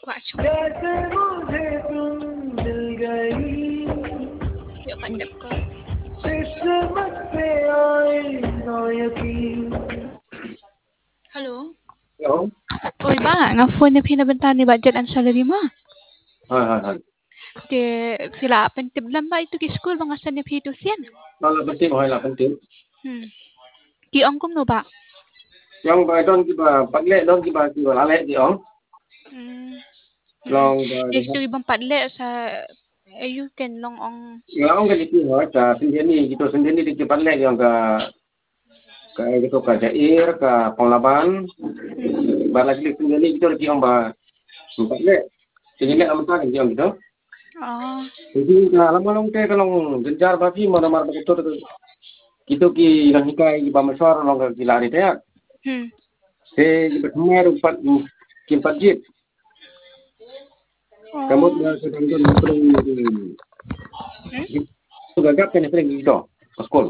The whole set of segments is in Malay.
Watch. जैसे मुझे तुम मिल गई Yuk pandap ko. किस्मत पे आए ना यकीन Hello. Hello. Oy ba nga phone na pinabantaan ni budget ang salary mo. Hai. Te sila pentiblam ba ito ki school mga sa nepito siyan. Là penting. Ki ong kum no ba? Yang ba don ki ba pagle don ki ba lale di ong. Long ba Ito ibang padle sa ayu ken long ong yang ong kan itu ta sendiri gitu sendiri di pagle yang ka gitu ka Jair ka Ponglaban. Ba lagi sendiri gitu di ong ba pagle. Jadi ni amta kan yang gitu. Jadi lama-lama ke kalau genjar babi mana-mana betul tu. Kita ki nang hikai ba masar long ki lari te. Bertemu empat kimpat jit. Kamu dah sedang pergi tu gagap kan pergi itu ke sekolah.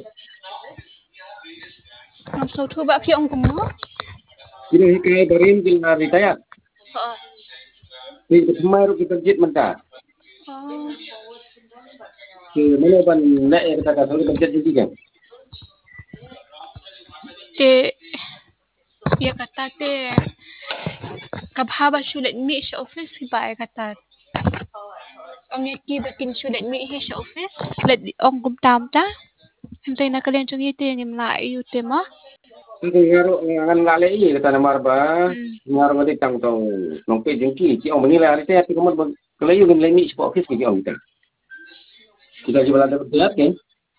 ang so tu ba ki ong kum mo? Kita hikai berim kita retire. Jadi bertemu kita jit mentah. Mana pan nak kita kata kalau kita jit kan. Te ya kata te kabhaba sulit mi sa office ba ay kata. Ang ki batin sulit mi sa office. Let ong kum tam ta. Hintay na kalian chung ite yung mlai ute mo. Itu ngaro ngan lale ini kata namar ba. Ngaro mati tang tong nong pe jengki. Ci ong menilai hari tapi kamu kalau you nilai mi sa office ki ong kita. Kita jual ada berat kan.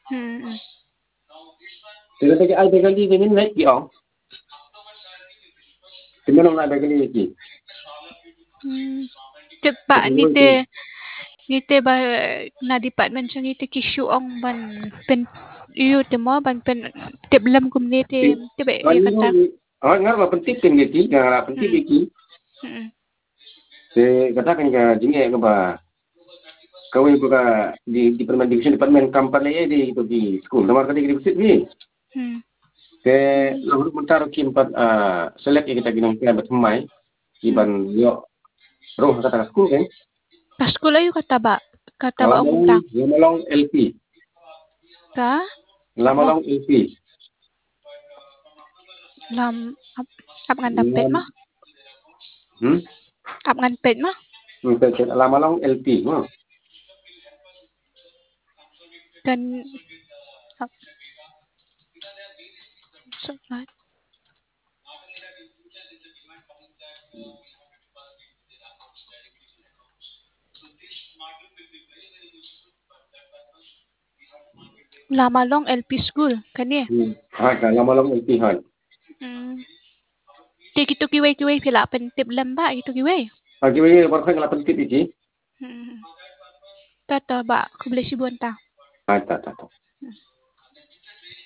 Tidak ada ai begali ni naik ki ong. Timano na begali ki. Tepa ni te ba na department chung ite kisyu ong ban pen yu te mo ban pen teblam kum ni te ba ya kata. Ngar ba penting tinggi ki, ngar penting ki. Katakan ka jinge ka ba kawin ko ka di department company di itu di school nomor kali di visit ni lalu mentar kimpat select kita ginang kaya bertemai iban yo roh kata school kan School ayo kata ba ang tak Lamalong LP ka Lamalong LP ap ngan dapat mo ap ngan pet mo Lamalong LP mo kan Sunod. Lamalong LP School kani. Lamalong LP han. Ti kito kiway pila pentip lamba kito kiway. Kiway barang kala pentip iki. Tata ba kubli si buwan ta. Ta.